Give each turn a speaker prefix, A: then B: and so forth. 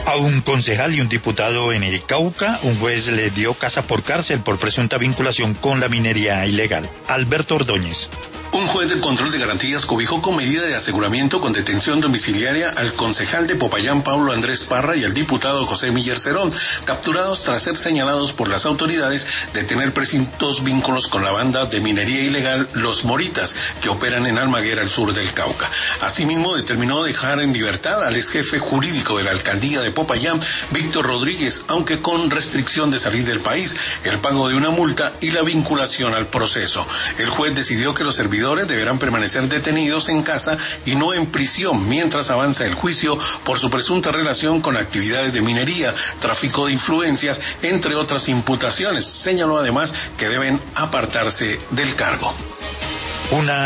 A: A un concejal y un diputado en el Cauca, un juez le dio casa por cárcel por presunta vinculación con la minería ilegal. Alberto Ordóñez.
B: Un juez del control de garantías cobijó con medida de aseguramiento con detención domiciliaria al concejal de Popayán, Pablo Andrés Parra, y al diputado José Miller Cerón, capturados tras ser señalados por las autoridades de tener presuntos vínculos con la banda de minería ilegal Los Moritas, que operan en Almaguer, al sur del Cauca. Asimismo, determinó dejar en libertad al ex jefe jurídico de la alcaldía de Popayán, Víctor Rodríguez, aunque con restricción de salir del país, el pago de una multa y la vinculación al proceso. El juez decidió que los servidores deberán permanecer detenidos en casa y no en prisión mientras avanza el juicio por su presunta relación con actividades de minería, tráfico de influencias, entre otras imputaciones. Señaló además que deben apartarse del cargo.